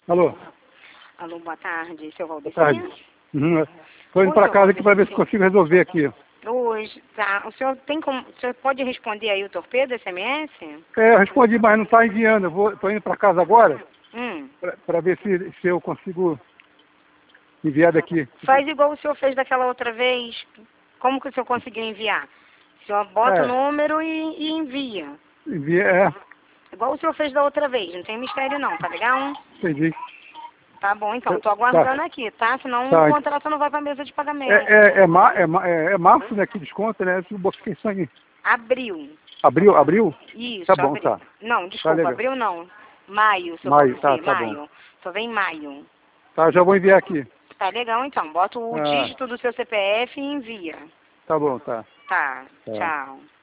Alô? Alô, boa tarde, seu Boa Valdeci. tarde. Estou indo para casa aqui para ver se consigo resolver aqui. Hoje, tá. O senhor pode responder aí o torpedo SMS? Eu respondi, mas não está enviando. Estou indo para casa agora para ver se eu consigo enviar daqui. Faz igual o senhor fez daquela outra vez. Como que o senhor conseguiu enviar? O senhor bota o número e envia. Envia, Igual o senhor fez da outra vez, não tem mistério não, tá legal? entendi. Tá bom, então, tô aguardando aqui, tá? Senão o contrato não vai pra mesa de pagamento. É março, né, que desconta, né? Eu botei isso aí. Abril. Abril? Isso, Tá bom, abril. tá. Não, desculpa, Tá abril não. Maio, seu Maio, Valdeci, tá maio. bom. Só vem maio. Tá, já vou enviar aqui. Tá legal, então. Bota o dígito do seu CPF e envia. Tá bom, tá. Tá, tchau.